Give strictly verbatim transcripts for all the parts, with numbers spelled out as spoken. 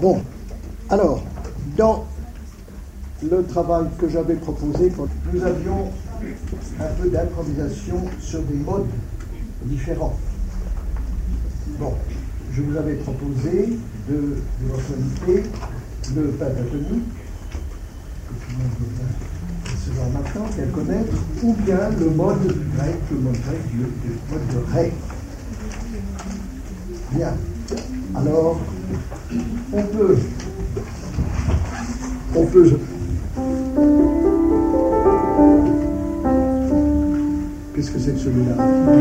Bon, alors, dans le travail que j'avais proposé, nous avions un peu d'improvisation sur des modes différents. Bon, je vous avais proposé de, de mentionner le pentatonique, que tout le monde veut bien savoir maintenant, bien connaître, ou bien le mode grec, le mode grec, le, le mode de ré. Bien. Alors, on peut, on peut, qu'est-ce que c'est que celui-là?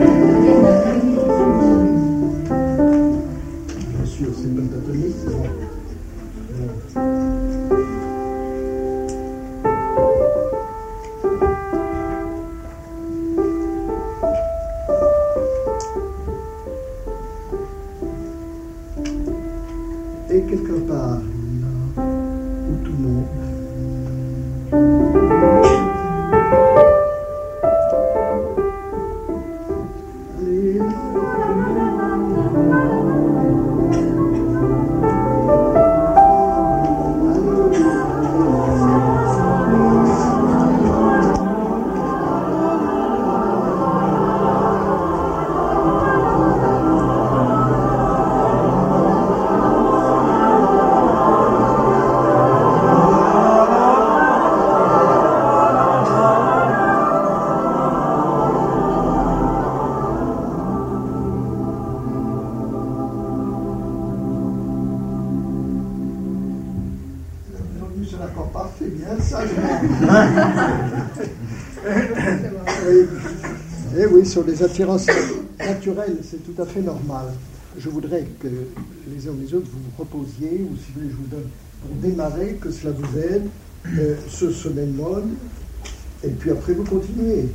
Bien sûr, c'est le pentatonique. Bon. Et quelque part, là où tout le monde. Allez. C'est l'accord parfait, bien ça. Oui. Et oui, sur les attirances naturelles, c'est tout à fait normal. Je voudrais que les uns ou les autres vous reposiez, ou si vous voulez, je vous donne pour démarrer, que cela vous aide euh, sur ce même mode, et puis après vous continuez.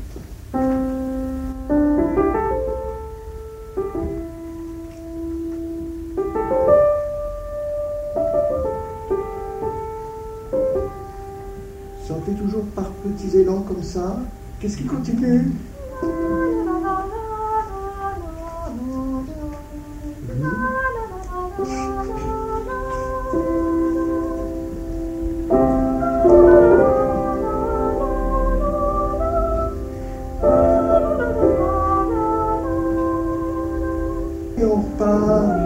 Sentez toujours par petits élans comme ça. Qu'est-ce qui continue? Et on repart.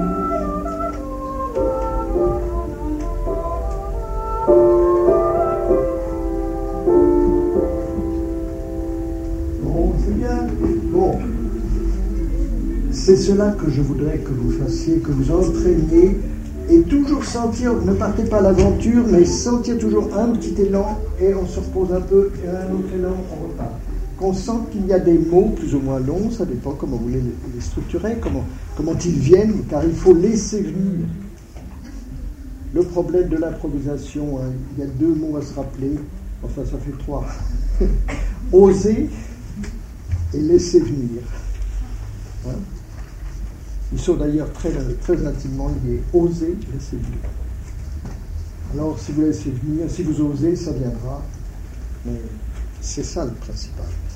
Bon, c'est cela que je voudrais que vous fassiez, que vous entraîniez, et toujours sentir, ne partez pas à l'aventure, mais sentir toujours un petit élan, et on se repose un peu, et un autre élan, on repart. Qu'on sente qu'il y a des mots plus ou moins longs, ça dépend comment vous les, les structurer, comment, comment ils viennent, car il faut laisser venir. Le problème de l'improvisation, hein, il y a deux mots à se rappeler, enfin ça fait trois. Oser et laisser venir. Hein? Ils sont d'ailleurs très, très intimement liés. Oser, laisser venir. Alors, si vous laissez venir, si vous osez, ça viendra. Mais c'est ça le principal.